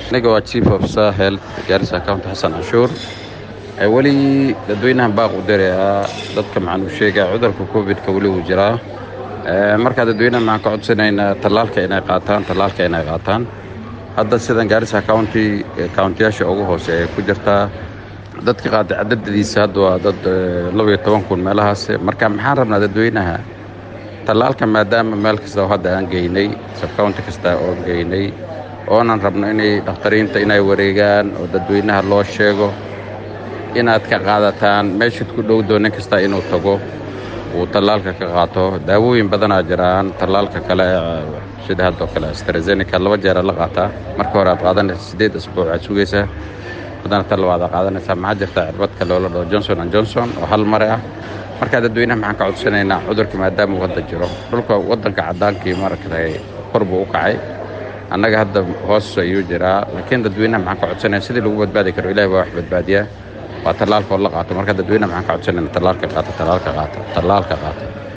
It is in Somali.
aniga waa chief of Sahel Garissa County Hassan Ashur wali dadweynaha baaq u diraa dadka macnu sheegay cudurka covid-ka wali uu jiraa marka dadweynaha ma ka codsanaynaa talaalka inay qaataan hadda sidan Garissa county-yaasha ugu hooseeya ku jirta dadka qaad cadaddiisa hadda waa dad 12,000 meelahaas marka maxaan rabnaa dadweynaha talaalka maadaama meel kasta oo hadda aan geynay sub-county kasta oo geynay oonan rabno inay dhaqtariinta inay wareegaan oo dadweynaha loo sheego inaad ka qaadataan meesha ku dhow doonin kasta inuu tago uu talaalka ka qaato daawooyin badan jiraan talaalka kale sida hadda kale AstraZeneca 2 jeer la qaataa marka hore aad qaadanaysaa 8 isbuuc aad sugaysaa hadana talabaad qaadanaysaa ma jirta cirbad kale oo la dhaho Johnson & Johnson oo hal mar ah marka dadweynaha maxaan ka codsanaynaa cudurka maadaama uu hadda jiro dhulka wadanka cadaankii markay qorbu u kacay annaga hadda hoos ayuu jiraa laakiin dadweynaha maxaan ka codsanaynaa sidii lagu badbaadi karo Ilaahay baa wax badbaadiya waa talaalka la qaato marka dadweynaha maxaan ka codsanaynaa talaalka qaata